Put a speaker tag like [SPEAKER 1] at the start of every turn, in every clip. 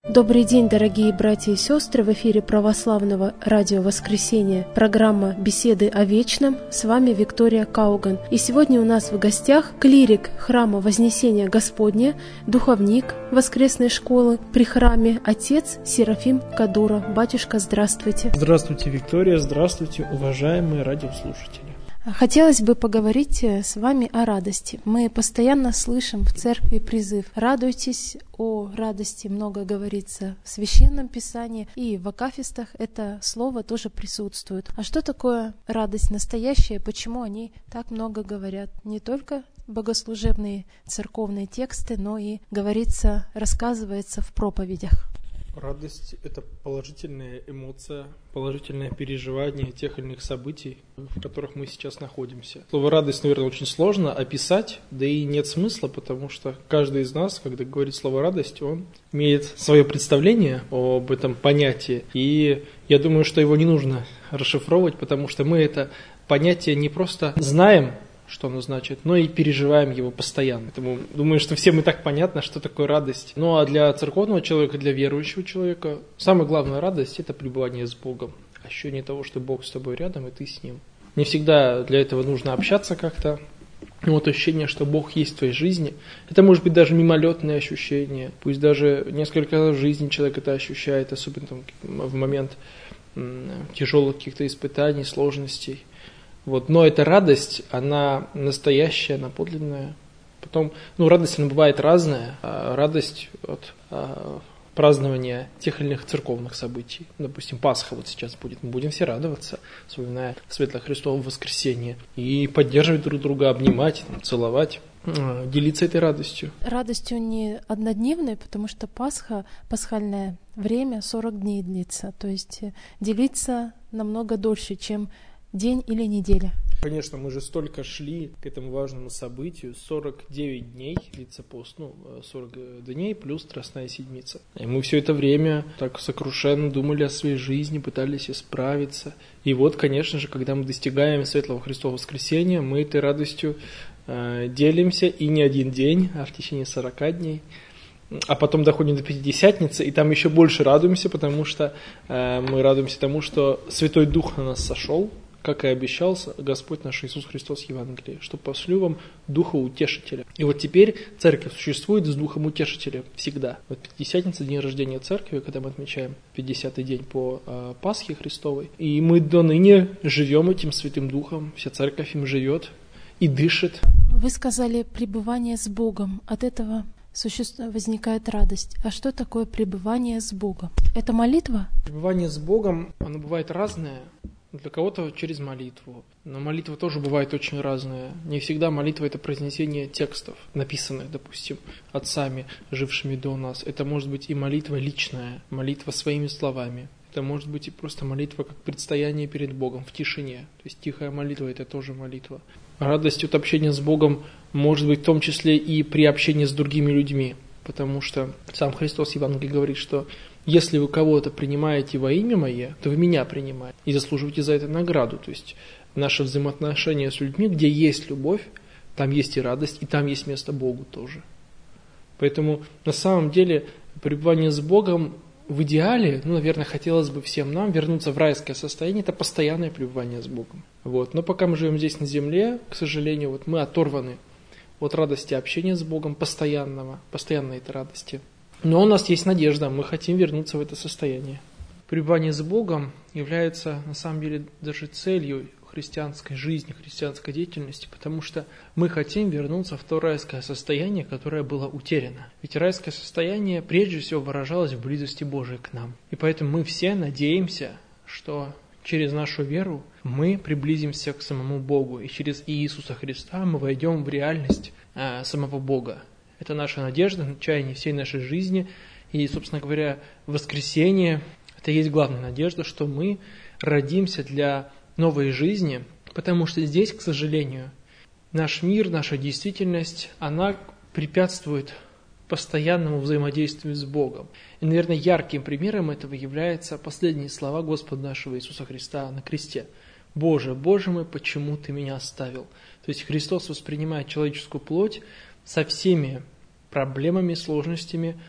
[SPEAKER 1] Добрый день, дорогие братья и сестры! В эфире Православного радио «Воскресенье» программа «Беседы о вечном». С вами Виктория Кауган. И сегодня у нас в гостях клирик храма Вознесения Господня, духовник воскресной школы при храме, отец Серафим Кадура. Батюшка, здравствуйте!
[SPEAKER 2] Здравствуйте, Виктория! Здравствуйте, уважаемые радиослушатели!
[SPEAKER 1] Хотелось бы поговорить с вами о радости. Мы постоянно слышим в церкви призыв «Радуйтесь». О радости много говорится в Священном Писании, и в акафистах это слово тоже присутствует. А что такое радость настоящая? Почему они так много говорят? Не только богослужебные церковные тексты, но и говорится, рассказывается в проповедях.
[SPEAKER 2] Радость – это положительная эмоция, положительное переживание тех или иных событий, в которых мы сейчас находимся. Слово «радость», наверное, очень сложно описать, да и нет смысла, потому что каждый из нас, когда говорит слово «радость», он имеет свое представление об этом понятии. И я думаю, что его не нужно расшифровывать, потому что мы это понятие не просто знаем, что оно значит, но и переживаем его постоянно. Поэтому думаю, что всем и так понятно, что такое радость. Ну а для церковного человека, для верующего человека, самая главная радость – это пребывание с Богом. Ощущение того, что Бог с тобой рядом, и ты с Ним. Не всегда для этого нужно общаться как-то. Но вот ощущение, что Бог есть в твоей жизни, это может быть даже мимолетное ощущение. Пусть даже несколько раз в жизни человек это ощущает, особенно там, в момент тяжелых каких-то испытаний, сложностей. Но эта радость, она настоящая, она подлинная. Потом, радость, она бывает разная. Радость от празднования тех или иных церковных событий. Допустим, Пасха вот сейчас будет. Мы будем все радоваться, вспоминая Светлое Христово воскресенье. И поддерживать друг друга, обнимать, целовать, делиться этой радостью.
[SPEAKER 1] Радостью не однодневной, потому что Пасха, пасхальное время 40 дней длится. То есть делиться намного дольше, чем день или неделя.
[SPEAKER 2] Конечно, мы же столько шли к этому важному событию. 49 дней длится пост, 40 дней плюс Страстная Седмица. И мы все это время так сокрушенно думали о своей жизни, пытались исправиться. И вот, конечно же, когда мы достигаем Светлого Христова воскресения, мы этой радостью делимся и не один день, а в течение 40 дней. А потом доходим до Пятидесятницы, и там еще больше радуемся, потому что мы радуемся тому, что Святой Дух на нас сошел, как и обещал Господь наш Иисус Христос в Евангелии, что пошлю вам Духа Утешителя. И вот теперь Церковь существует с Духом Утешителя всегда. Вот Пятидесятница, день рождения Церкви, когда мы отмечаем 50-й день по Пасхе Христовой. И мы до ныне живем этим Святым Духом, вся Церковь им живет и дышит.
[SPEAKER 1] Вы сказали пребывание с Богом. От этого возникает радость. А что такое пребывание с Богом? Это молитва?
[SPEAKER 2] Пребывание с Богом, оно бывает разное. Для кого-то через молитву. Но молитва тоже бывает очень разная. Не всегда молитва – это произнесение текстов, написанных, допустим, отцами, жившими до нас. Это может быть и молитва личная, молитва своими словами. Это может быть и просто молитва как предстояние перед Богом в тишине. То есть тихая молитва – это тоже молитва. Радость от общения с Богом может быть в том числе и при общении с другими людьми. Потому что сам Христос в Евангелии говорит, что если вы кого-то принимаете во имя Мое, то вы Меня принимаете и заслуживаете за это награду. То есть наши взаимоотношения с людьми, где есть любовь, там есть и радость, и там есть место Богу тоже. Поэтому на самом деле пребывание с Богом в идеале, наверное, хотелось бы всем нам вернуться в райское состояние, это постоянное пребывание с Богом. Но пока мы живем здесь на земле, к сожалению, мы оторваны от радости общения с Богом, постоянной этой радости. Но у нас есть надежда, мы хотим вернуться в это состояние. Пребывание с Богом является на самом деле даже целью христианской жизни, христианской деятельности, потому что мы хотим вернуться в то райское состояние, которое было утеряно. Ведь райское состояние прежде всего выражалось в близости Божией к нам. И поэтому мы все надеемся, что через нашу веру мы приблизимся к самому Богу, и через Иисуса Христа мы войдем в реальность самого Бога. Это наша надежда, чаяние всей нашей жизни. И, собственно говоря, воскресение – это и есть главная надежда, что мы родимся для новой жизни, потому что здесь, к сожалению, наш мир, наша действительность, она препятствует постоянному взаимодействию с Богом. И, наверное, ярким примером этого являются последние слова Господа нашего Иисуса Христа на кресте. «Боже, Боже мой, почему Ты меня оставил?» То есть Христос воспринимает человеческую плоть со всеми проблемами, сложностями,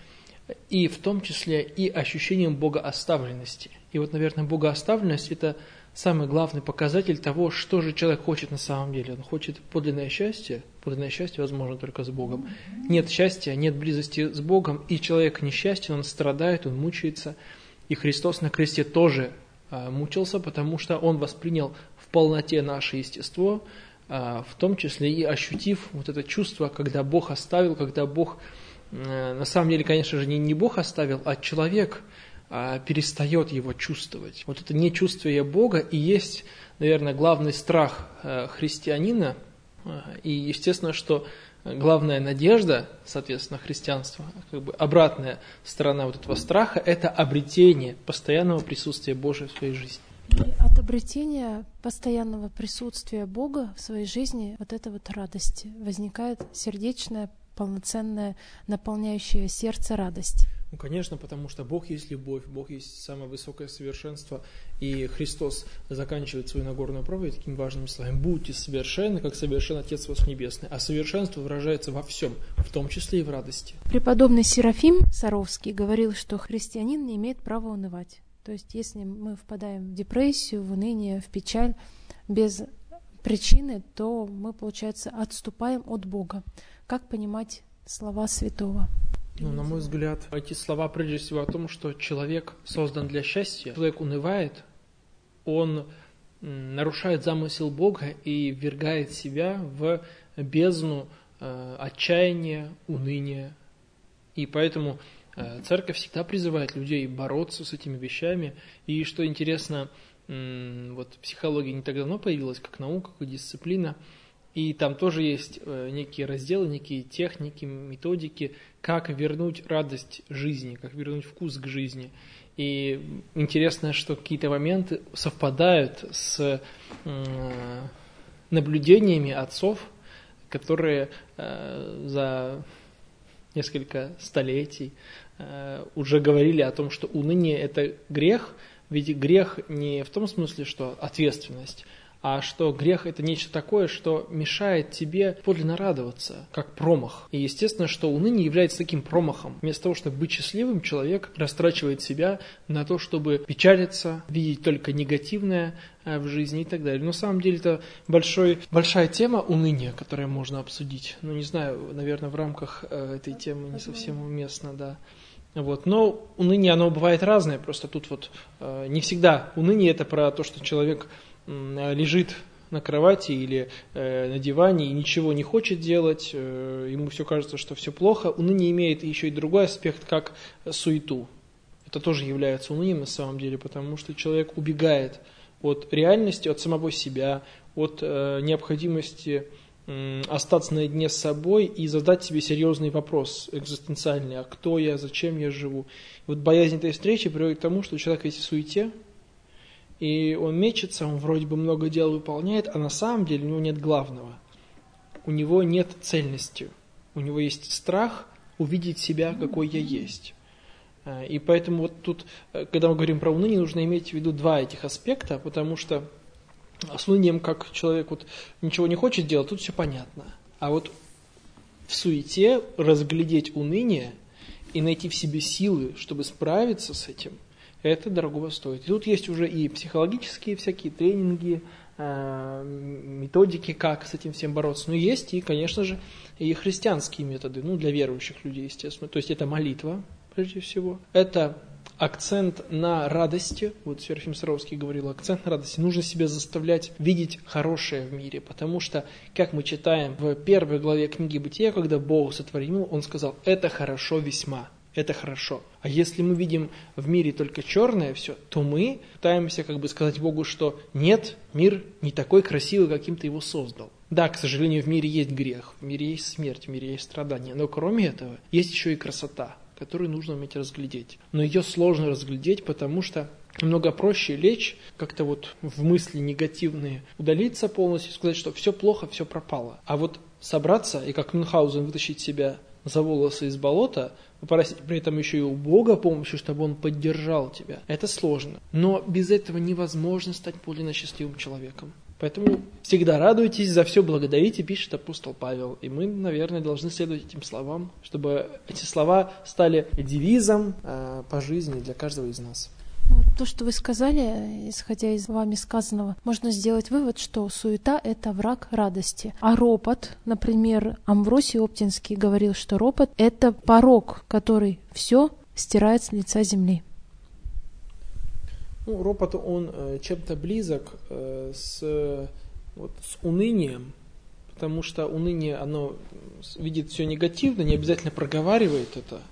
[SPEAKER 2] и в том числе и ощущением богооставленности. И вот, наверное, богооставленность – это самый главный показатель того, что же человек хочет на самом деле. Он хочет подлинное счастье возможно только с Богом. Нет счастья, нет близости с Богом, и человек несчастен, он страдает, он мучается. И Христос на кресте тоже мучился, потому что Он воспринял в полноте наше естество, в том числе и ощутив вот это чувство, когда Бог оставил, когда Бог, на самом деле, конечно же, не Бог оставил, а человек перестает его чувствовать. Вот это нечувствие Бога и есть, наверное, главный страх христианина, и естественно, что главная надежда, соответственно, христианства, как бы обратная сторона вот этого страха, это обретение постоянного присутствия Божия в своей жизни.
[SPEAKER 1] И от обретения постоянного присутствия Бога в своей жизни вот эта вот радость возникает, сердечная, полноценная, наполняющая сердце радость.
[SPEAKER 2] Ну, конечно, потому что Бог есть любовь, Бог есть самое высокое совершенство, и Христос заканчивает свою Нагорную проповедь таким важным словом: «Будьте совершенны, как совершен Отец ваш Небесный». А совершенство выражается во всем, в том числе и в радости.
[SPEAKER 1] Преподобный Серафим Саровский говорил, что христианин не имеет права унывать. То есть, если мы впадаем в депрессию, в уныние, в печаль без причины, то мы, получается, отступаем от Бога. Как понимать слова святого?
[SPEAKER 2] Ну, на мой взгляд, эти слова прежде всего о том, что человек создан для счастья. Человек унывает, он нарушает замысел Бога и ввергает себя в бездну отчаяния, уныния. И поэтому Церковь всегда призывает людей бороться с этими вещами. И что интересно, вот психология не так давно появилась, как наука, как дисциплина. И там тоже есть некие разделы, некие техники, методики, как вернуть радость жизни, как вернуть вкус к жизни. И интересно, что какие-то моменты совпадают с наблюдениями отцов, которые за несколько столетий уже говорили о том, что уныние – это грех, ведь грех не в том смысле, что ответственность, а что грех – это нечто такое, что мешает тебе подлинно радоваться, как промах. И естественно, что уныние является таким промахом. Вместо того, чтобы быть счастливым, человек растрачивает себя на то, чтобы печалиться, видеть только негативное в жизни и так далее. Но на самом деле это большая тема уныния, которую можно обсудить. Ну, не знаю, наверное, в рамках этой темы не совсем уместно, да. Вот. Но уныние, оно бывает разное, просто тут вот не всегда уныние – это про то, что человек лежит на кровати или на диване и ничего не хочет делать, ему все кажется, что все плохо. Уныние имеет еще и другой аспект, как суету. Это тоже является унынием на самом деле, потому что человек убегает от реальности, от самого себя, от необходимости остаться наедине с собой и задать себе серьезный вопрос экзистенциальный: а кто я, зачем я живу? И вот боязнь этой встречи приводит к тому, что человек весь в суете, и он мечется, он вроде бы много дел выполняет, а на самом деле у него нет главного. У него нет цельности. У него есть страх увидеть себя, какой я есть. И поэтому вот тут, когда мы говорим про уныние, нужно иметь в виду два этих аспекта, потому что с унынием, как человек вот ничего не хочет делать, тут все понятно. А вот в суете разглядеть уныние и найти в себе силы, чтобы справиться с этим, это дорогого стоит. И тут есть уже и психологические всякие тренинги, методики, как с этим всем бороться. Но есть и, конечно же, и христианские методы, ну, для верующих людей, естественно. То есть это молитва, прежде всего. Это акцент на радости. Вот Серафим Саровский говорил, акцент на радости. Нужно себя заставлять видеть хорошее в мире, потому что, как мы читаем в 1 главе книги Бытия, когда Бог сотворил мир, Он сказал: «Это хорошо весьма». Это хорошо. А если мы видим в мире только черное все, то мы пытаемся как бы сказать Богу, что нет, мир не такой красивый, каким ты его создал. Да, к сожалению, в мире есть грех, в мире есть смерть, в мире есть страдания, но кроме этого есть еще и красота, которую нужно уметь разглядеть. Но ее сложно разглядеть, потому что намного проще лечь, как-то вот в мысли негативные, удалиться полностью, сказать, что все плохо, все пропало. А вот собраться и как Мюнхгаузен вытащить себя за волосы из болота, попросить при этом еще и у Бога помощи, чтобы Он поддержал тебя. Это сложно. Но без этого невозможно стать подлинно счастливым человеком. Поэтому всегда радуйтесь, за все благодарите, пишет апостол Павел. И мы, наверное, должны следовать этим словам, чтобы эти слова стали девизом по жизни для каждого из нас.
[SPEAKER 1] Вот то, что вы сказали, исходя из вами сказанного, можно сделать вывод, что суета — это враг радости. А ропот, например, Амвросий Оптинский говорил, что ропот — это порок, который все стирает с лица земли.
[SPEAKER 2] Ропот, он чем-то близок с унынием, потому что уныние, оно видит все негативно, не обязательно проговаривает это.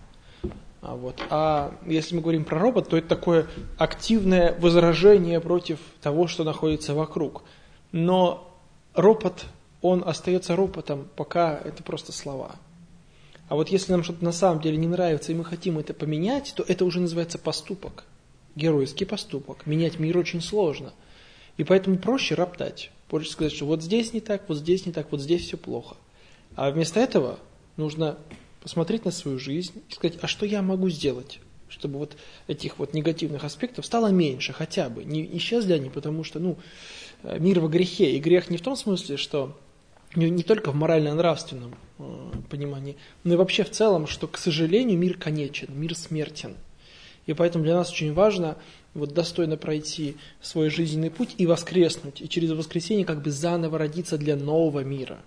[SPEAKER 2] А если мы говорим про ропот, то это такое активное возражение против того, что находится вокруг. Но ропот, он остается ропотом, пока это просто слова. А вот если нам что-то на самом деле не нравится, и мы хотим это поменять, то это уже называется поступок. Геройский поступок. Менять мир очень сложно. И поэтому проще роптать. Проще сказать, что вот здесь не так, вот здесь не так, вот здесь все плохо. А вместо этого нужно посмотреть на свою жизнь и сказать, а что я могу сделать, чтобы вот этих вот негативных аспектов стало меньше хотя бы. Не исчезли они, потому что мир во грехе. И грех не в том смысле, что не только в морально-нравственном понимании, но и вообще в целом, что, к сожалению, мир конечен, мир смертен. И поэтому для нас очень важно достойно пройти свой жизненный путь и воскреснуть, и через воскресение как бы заново родиться для нового мира.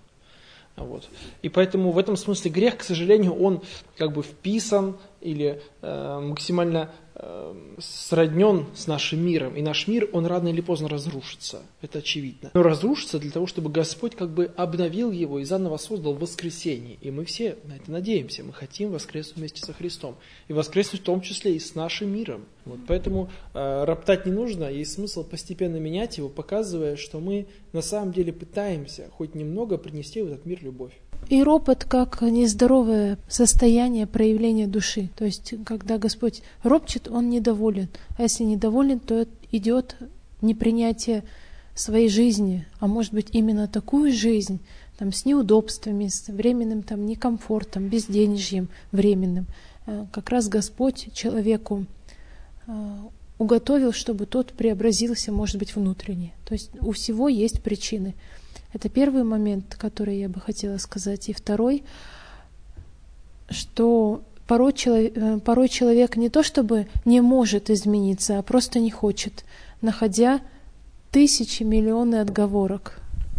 [SPEAKER 2] И поэтому в этом смысле грех, к сожалению, он как бы вписан или максимально сроднен с нашим миром. И наш мир, он рано или поздно разрушится, это очевидно. Но разрушится для того, чтобы Господь как бы обновил его и заново создал в воскресенье. И мы все на это надеемся, мы хотим воскреснуть вместе со Христом. И воскреснуть в том числе и с нашим миром. Поэтому роптать не нужно, есть смысл постепенно менять его, показывая, что мы на самом деле пытаемся хоть немного принести в этот мир любовь.
[SPEAKER 1] И ропот как нездоровое состояние проявления души. То есть, когда Господь ропчет, Он недоволен. А если недоволен, то идет непринятие своей жизни. А может быть, именно такую жизнь, с неудобствами, с временным некомфортом, безденежьем временным. Как раз Господь человеку уготовил, чтобы тот преобразился, может быть, внутренне. То есть у всего есть причины. Это первый момент, который я бы хотела сказать. И второй, что порой человек не то чтобы не может измениться, а просто не хочет, находя тысячи, миллионы отговорок.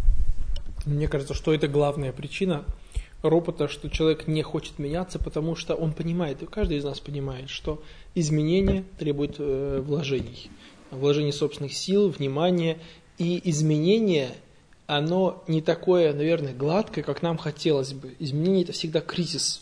[SPEAKER 2] Мне кажется, что это главная причина ропота, что человек не хочет меняться, потому что он понимает, и каждый из нас понимает, что изменение требует вложений собственных сил, внимания, и изменение оно не такое, наверное, гладкое, как нам хотелось бы. Изменение – это всегда кризис.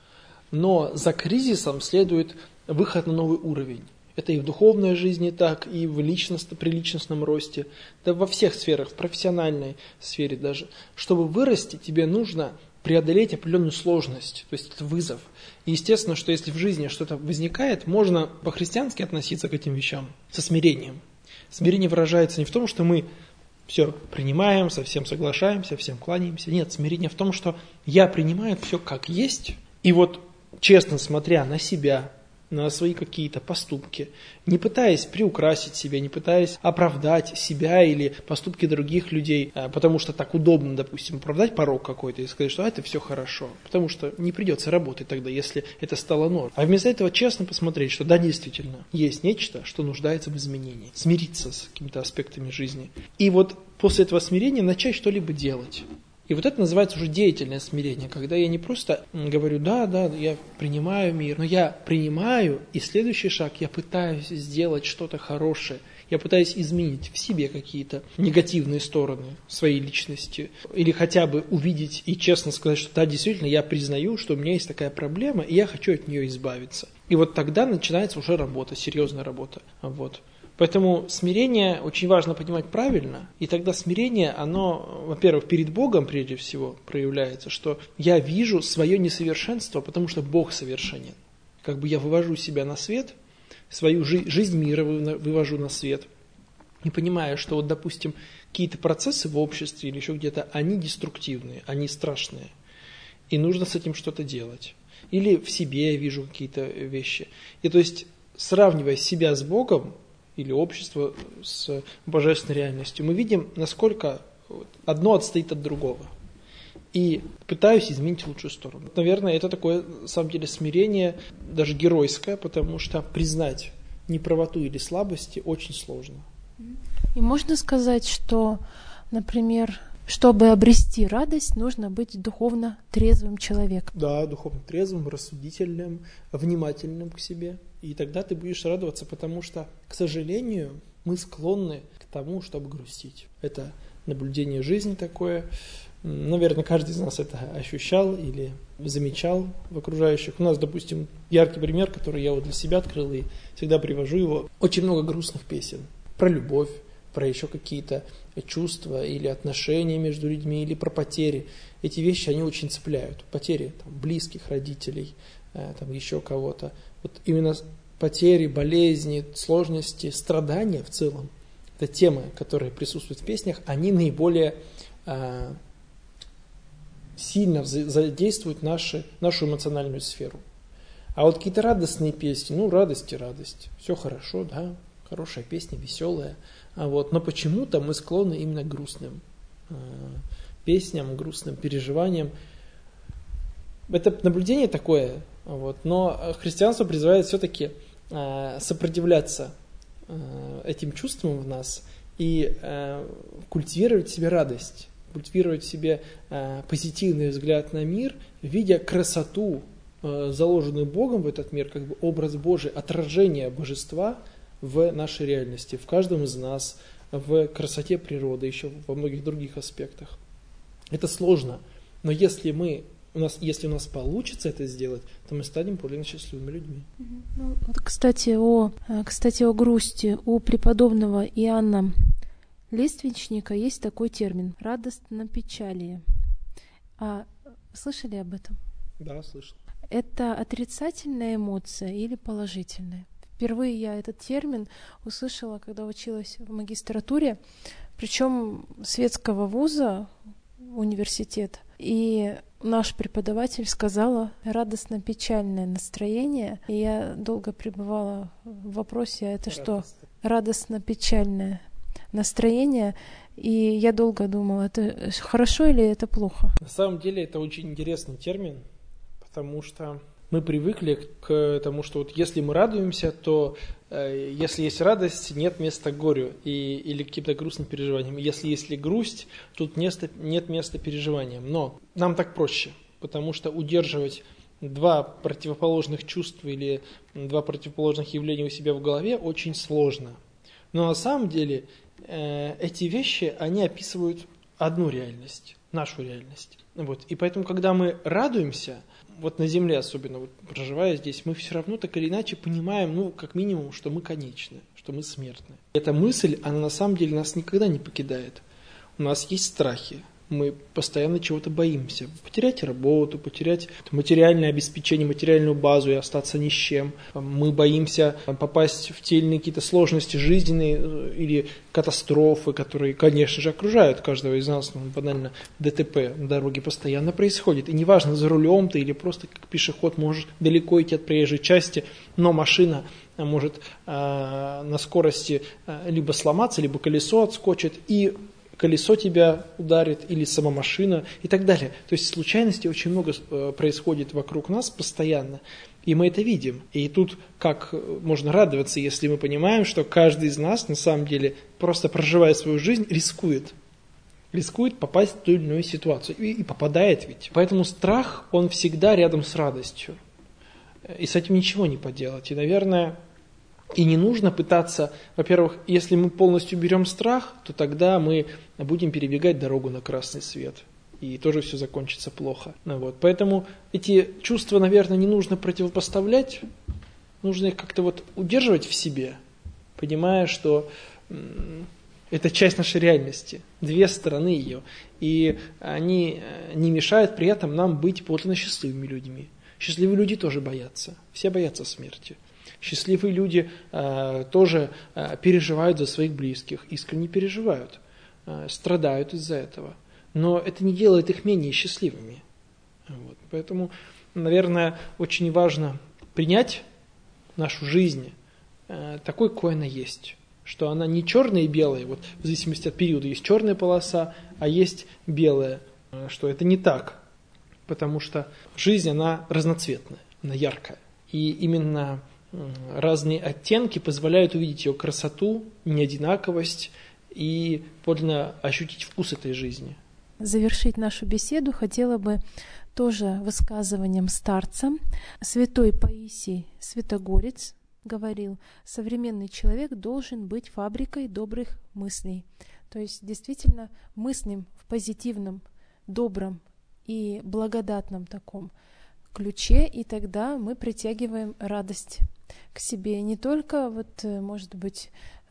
[SPEAKER 2] Но за кризисом следует выход на новый уровень. Это и в духовной жизни так, и при личностном росте, да во всех сферах, в профессиональной сфере даже. Чтобы вырасти, тебе нужно преодолеть определенную сложность, то есть это вызов. И естественно, что если в жизни что-то возникает, можно по-христиански относиться к этим вещам со смирением. Смирение выражается не в том, что мы все принимаем, со всем соглашаемся, всем кланяемся. Нет, смирение в том, что я принимаю все как есть, и честно смотря на себя, на свои какие-то поступки, не пытаясь приукрасить себя, не пытаясь оправдать себя или поступки других людей, потому что так удобно, допустим, оправдать порок какой-то и сказать, что это все хорошо, потому что не придется работать тогда, если это стало нормой. А вместо этого честно посмотреть, что да, действительно, есть нечто, что нуждается в изменении, смириться с какими-то аспектами жизни. И после этого смирения начать что-либо делать. И это называется уже деятельное смирение, когда я не просто говорю, да, я принимаю мир, но я принимаю, и следующий шаг, я пытаюсь сделать что-то хорошее, я пытаюсь изменить в себе какие-то негативные стороны своей личности, или хотя бы увидеть и честно сказать, что да, действительно, я признаю, что у меня есть такая проблема, и я хочу от нее избавиться. И тогда начинается уже работа, серьезная работа. Поэтому смирение очень важно понимать правильно, и тогда смирение, оно, во-первых, перед Богом прежде всего проявляется, что я вижу свое несовершенство, потому что Бог совершенен. Я вывожу себя на свет, свою жизнь мира вывожу на свет, и понимаю, что допустим, какие-то процессы в обществе или еще где-то, они деструктивные, они страшные, и нужно с этим что-то делать. Или в себе я вижу какие-то вещи. И то есть, сравнивая себя с Богом, или общество с божественной реальностью, мы видим, насколько одно отстоит от другого. И пытаюсь изменить в лучшую сторону. Наверное, это такое, на самом деле, смирение, даже геройское, потому что признать неправоту или слабости очень сложно.
[SPEAKER 1] И можно сказать, что, например, чтобы обрести радость, нужно быть духовно трезвым человеком.
[SPEAKER 2] Да, духовно трезвым, рассудительным, внимательным к себе. И тогда ты будешь радоваться, потому что, к сожалению, мы склонны к тому, чтобы грустить. Это наблюдение жизни такое. Наверное, каждый из нас это ощущал или замечал в окружающих. У нас, допустим, яркий пример, который я вот для себя открыл и всегда привожу его. Очень много грустных песен про любовь, про еще какие-то чувства или отношения между людьми, или про потери. Эти вещи, они очень цепляют. Потери там, близких, родителей, там, еще кого-то. Вот именно потери, болезни, сложности, страдания в целом, это темы, которые присутствуют в песнях, они наиболее сильно задействуют нашу эмоциональную сферу. А вот какие-то радостные песни, радость и радость, все хорошо, да, хорошая песня, веселая, но почему-то мы склонны именно к грустным песням, грустным переживаниям. Это наблюдение такое, но христианство призывает все-таки сопротивляться этим чувствам в нас и культивировать в себе радость, культивировать в себе позитивный взгляд на мир, видя красоту, заложенную Богом в этот мир, как бы образ Божий, отражение божества в нашей реальности, в каждом из нас, в красоте природы, еще во многих других аспектах. Это сложно, но если у нас получится это сделать, то мы станем более счастливыми людьми.
[SPEAKER 1] Кстати, о грусти. У преподобного Иоанна Лествичника есть такой термин — радостно-печалие. Слышали об этом?
[SPEAKER 2] Да, слышал.
[SPEAKER 1] Это отрицательная эмоция или положительная? Впервые я этот термин услышала, когда училась в магистратуре, причем светского вуза, университета. И наш преподаватель сказала радостно-печальное настроение. И я долго пребывала в вопросе, это что? Радостно-печальное настроение. И я долго думала, это хорошо или это плохо?
[SPEAKER 2] На самом деле это очень интересный термин, потому что мы привыкли к тому, что вот если мы радуемся, то если есть радость, нет места горю или каким-то грустным переживаниям. Если грусть, тут нет места переживаниям. Но нам так проще, потому что удерживать два противоположных чувства или два противоположных явления у себя в голове очень сложно. Но на самом деле эти вещи, они описывают одну реальность, нашу реальность. И поэтому, когда мы радуемся, на земле особенно, проживая здесь, мы все равно так или иначе понимаем, как минимум, что мы конечны, что мы смертны. Эта мысль, она на самом деле нас никогда не покидает. У нас есть страхи, мы постоянно чего-то боимся. Потерять работу, потерять материальное обеспечение, материальную базу и остаться ни с чем. Мы боимся попасть в те или иные какие-то сложности жизненные или катастрофы, которые, конечно же, окружают каждого из нас. Банально ДТП на дороге постоянно происходит. И неважно, за рулем ты или просто как пешеход можешь далеко идти от проезжей части, но машина может на скорости либо сломаться, либо колесо отскочит, и колесо тебя ударит, или сама машина, и так далее. То есть случайностей очень много происходит вокруг нас постоянно, и мы это видим. И тут как можно радоваться, если мы понимаем, что каждый из нас, на самом деле, просто проживая свою жизнь, рискует попасть в ту или иную ситуацию. И попадает ведь. Поэтому страх, он всегда рядом с радостью. И с этим ничего не поделать. И, наверное, и не нужно пытаться, во-первых, если мы полностью берем страх, то тогда мы будем перебегать дорогу на красный свет. И тоже все закончится плохо. Поэтому эти чувства, наверное, не нужно противопоставлять. Нужно их как-то удерживать в себе, понимая, что это часть нашей реальности, две стороны ее. И они не мешают при этом нам быть подлинно счастливыми людьми. Счастливые люди тоже боятся. Все боятся смерти. Счастливые люди тоже переживают за своих близких, искренне переживают, страдают из-за этого. Но это не делает их менее счастливыми. Поэтому, наверное, очень важно принять нашу жизнь такой, какой она есть. что она не черная и белая, вот в зависимости от периода есть черная полоса, а есть белая, что это не так, потому что жизнь, она разноцветная, она яркая. И именно разные оттенки позволяют увидеть ее красоту, неодинаковость и подлинно ощутить вкус этой жизни.
[SPEAKER 1] Завершить нашу беседу хотела бы тоже высказыванием старца. Святой Паисий Святогорец говорил: современный человек должен быть фабрикой добрых мыслей. То есть действительно мыслим в позитивном, добром и благодатном таком ключе, и тогда мы притягиваем радость к себе, не только может быть,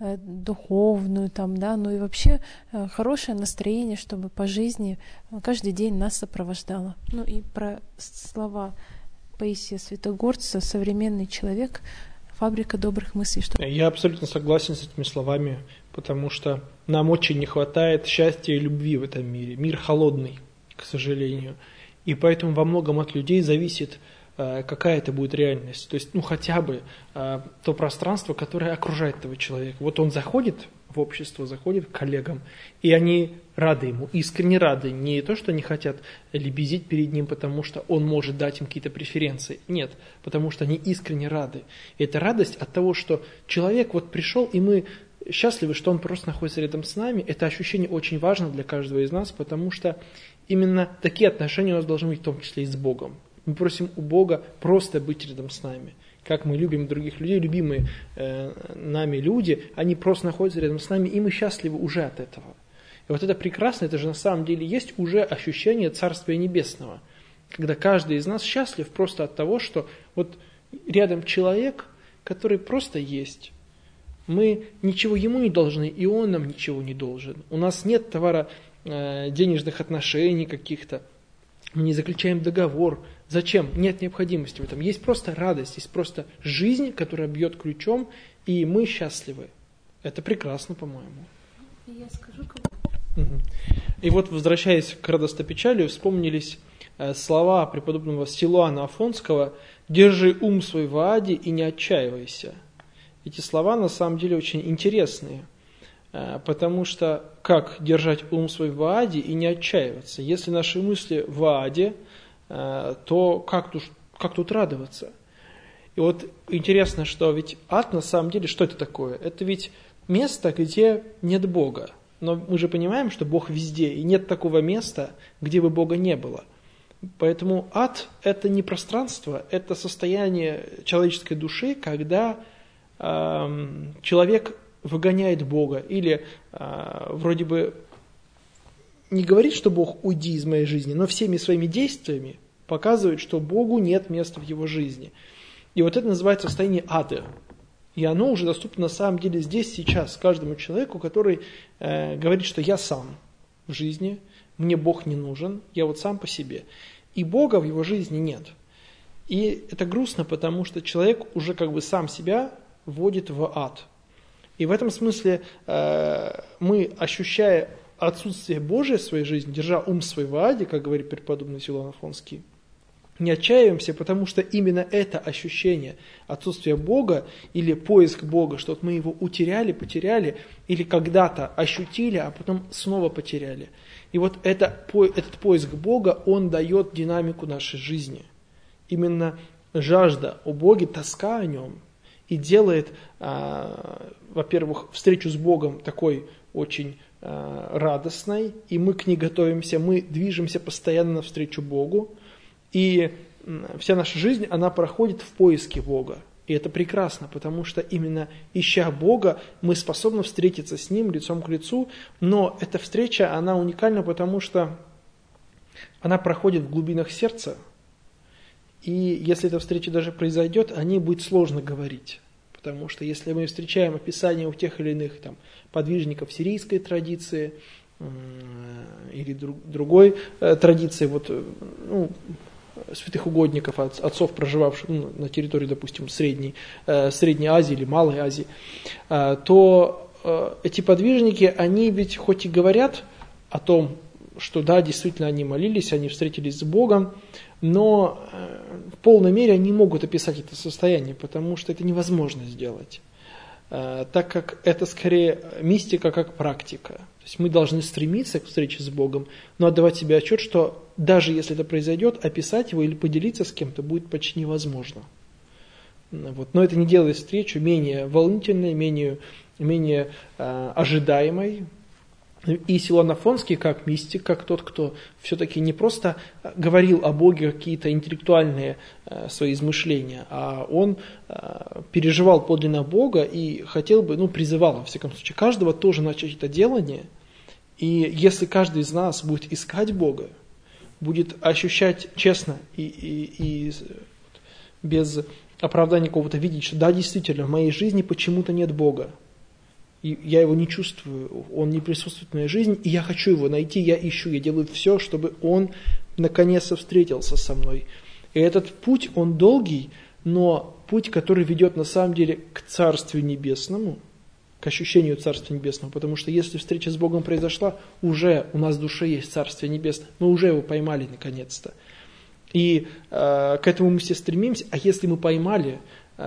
[SPEAKER 1] духовную но и вообще хорошее настроение, чтобы по жизни каждый день нас сопровождало. И про слова Паисия Святогорца: современный человек — фабрика добрых мыслей.
[SPEAKER 2] Я абсолютно согласен с этими словами, потому что нам очень не хватает счастья и любви в этом мире. Мир холодный, к сожалению. И поэтому во многом от людей зависит, какая это будет реальность. То есть, хотя бы то пространство, которое окружает этого человека. Вот он заходит в общество, заходит к коллегам, и они рады ему, искренне рады. Не то, что они хотят лебезить перед ним, потому что он может дать им какие-то преференции. Нет, потому что они искренне рады. И это радость от того, что человек пришел, и мы счастливы, что он просто находится рядом с нами. Это ощущение очень важно для каждого из нас, потому что именно такие отношения у нас должны быть, в том числе и с Богом. Мы просим у Бога просто быть рядом с нами. Как мы любим других людей, любимые нами люди, они просто находятся рядом с нами, и мы счастливы уже от этого. И это прекрасно, это же на самом деле есть уже ощущение Царствия Небесного, когда каждый из нас счастлив просто от того, что рядом человек, который просто есть. Мы ничего ему не должны, и он нам ничего не должен. У нас нет денежных отношений каких-то, мы не заключаем договор. Зачем? Нет необходимости в этом. Есть просто радость, есть просто жизнь, которая бьет ключом, и мы счастливы. Это прекрасно, по-моему.
[SPEAKER 1] Я скажу,
[SPEAKER 2] И возвращаясь к радостопечалию, вспомнились слова преподобного Силуана Афонского: «Держи ум свой в Ааде и не отчаивайся». Эти слова на самом деле очень интересные, потому что как держать ум свой в Ааде и не отчаиваться? Если наши мысли в Ааде, то как тут радоваться? И интересно, что ведь ад на самом деле, что это такое? Это ведь место, где нет Бога. Но мы же понимаем, что Бог везде, и нет такого места, где бы Бога не было. Поэтому ад – это не пространство, это состояние человеческой души, когда человек выгоняет Бога, или вроде бы не говорит, что Бог уйди из моей жизни, но всеми своими действиями показывает, что Богу нет места в его жизни. И это называется состояние ада. И оно уже доступно на самом деле здесь, сейчас, каждому человеку, который говорит, что я сам в жизни, мне Бог не нужен, я сам по себе. И Бога в его жизни нет. И это грустно, потому что человек уже сам себя вводит в ад. И в этом смысле мы, ощущая отсутствие Божия в своей жизни, держа ум свой в Ааде, как говорит преподобный Силуан Афонский, не отчаиваемся, потому что именно это ощущение отсутствия Бога или поиск Бога, что мы его потеряли, или когда-то ощутили, а потом снова потеряли. И этот поиск Бога, он дает динамику нашей жизни. Именно жажда о Боге, тоска о Нем, и делает, во-первых, встречу с Богом такой очень радостной, и мы к ней готовимся, мы движемся постоянно навстречу Богу, и вся наша жизнь, она проходит в поиске Бога. И это прекрасно, потому что именно ища Бога, мы способны встретиться с Ним лицом к лицу, но эта встреча, она уникальна, потому что она проходит в глубинах сердца, и если эта встреча даже произойдет, о ней будет сложно говорить. Потому что если мы встречаем описание у тех или иных подвижников сирийской традиции или другой традиции, святых угодников, отцов, проживавших на территории, допустим, Средней Азии или Малой Азии, то эти подвижники, они ведь хоть и говорят о том, что да, действительно они молились, они встретились с Богом, но в полной мере они не могут описать это состояние, потому что это невозможно сделать. так как это скорее мистика как практика. То есть мы должны стремиться к встрече с Богом, но отдавать себе отчет, что даже если это произойдет, описать его или поделиться с кем-то будет почти невозможно. Вот. Но это не делает встречу менее волнительной, менее ожидаемой. И Силуан Афонский, как мистик, как тот, кто все-таки не просто говорил о Боге какие-то интеллектуальные свои измышления, а он переживал подлинно Бога и хотел бы, призывал, во всяком случае, каждого тоже начать это делание. И если каждый из нас будет искать Бога, будет ощущать честно и без оправдания какого-то видеть, что да, действительно, в моей жизни почему-то нет Бога, и я его не чувствую, он не присутствует в моей жизни, и я хочу его найти, я ищу, я делаю все, чтобы он наконец-то встретился со мной. И этот путь, он долгий, но путь, который ведет на самом деле к Царствию Небесному, к ощущению Царствия Небесного, потому что если встреча с Богом произошла, уже у нас в душе есть Царствие Небесное, мы уже его поймали наконец-то. И к этому мы все стремимся, а если мы поймали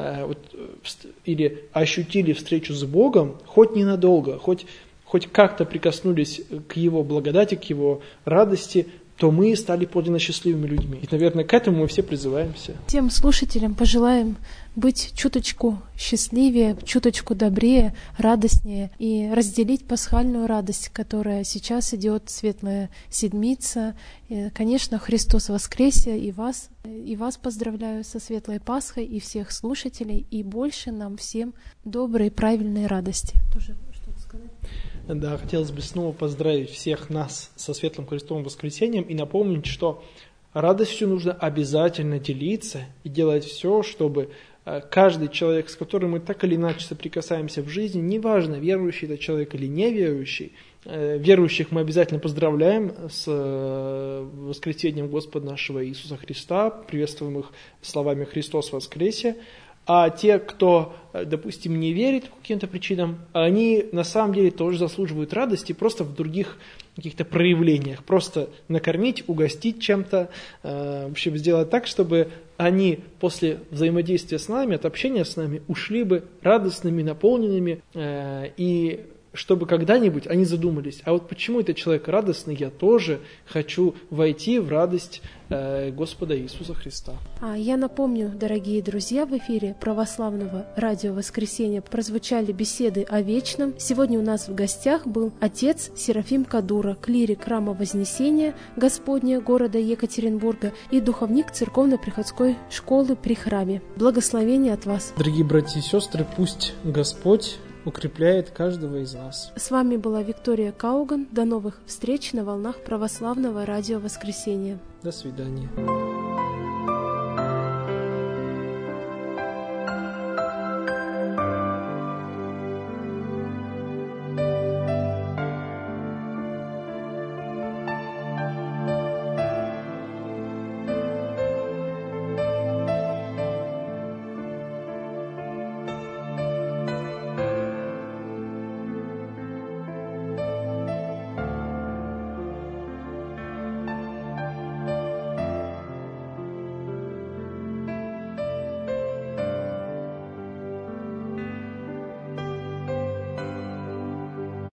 [SPEAKER 2] или ощутили встречу с Богом, хоть ненадолго, хоть как-то прикоснулись к Его благодати, к Его радости, то мы стали подлинно счастливыми людьми. И, наверное, к этому мы все призываемся.
[SPEAKER 1] Тем слушателям пожелаем быть чуточку счастливее, чуточку добрее, радостнее и разделить пасхальную радость, которая сейчас идет, Светлая Седмица. И, конечно, Христос воскресе, и вас поздравляю со Светлой Пасхой, и всех слушателей, и больше нам всем доброй, правильной радости. Тоже что-то сказать?
[SPEAKER 2] Да, хотелось бы снова поздравить всех нас со Светлым Христовым воскресением и напомнить, что радостью нужно обязательно делиться и делать все, чтобы каждый человек, с которым мы так или иначе соприкасаемся в жизни, неважно, верующий это человек или неверующий, верующих мы обязательно поздравляем с воскресением Господа нашего Иисуса Христа, приветствуем их словами «Христос воскресе». А те, кто, допустим, не верит по каким-то причинам, они на самом деле тоже заслуживают радости, просто в других каких-то проявлениях. Просто накормить, угостить чем-то, в общем, сделать так, чтобы они после взаимодействия с нами, от общения с нами, ушли бы радостными, наполненными, и чтобы когда-нибудь они задумались, а вот почему этот человек радостный, я тоже хочу войти в радость Господа Иисуса Христа.
[SPEAKER 1] Я напомню, дорогие друзья, в эфире православного радио «Воскресенье» прозвучали беседы о вечном. Сегодня у нас в гостях был отец Серафим Кадура, клирик храма Вознесения Господня города Екатеринбурга и духовник церковно-приходской школы при храме. Благословение от вас.
[SPEAKER 2] Дорогие братья и сестры, пусть Господь укрепляет каждого из нас.
[SPEAKER 1] С вами была Виктория Кауган. До новых встреч на волнах православного радио «Воскресенье».
[SPEAKER 2] До свидания.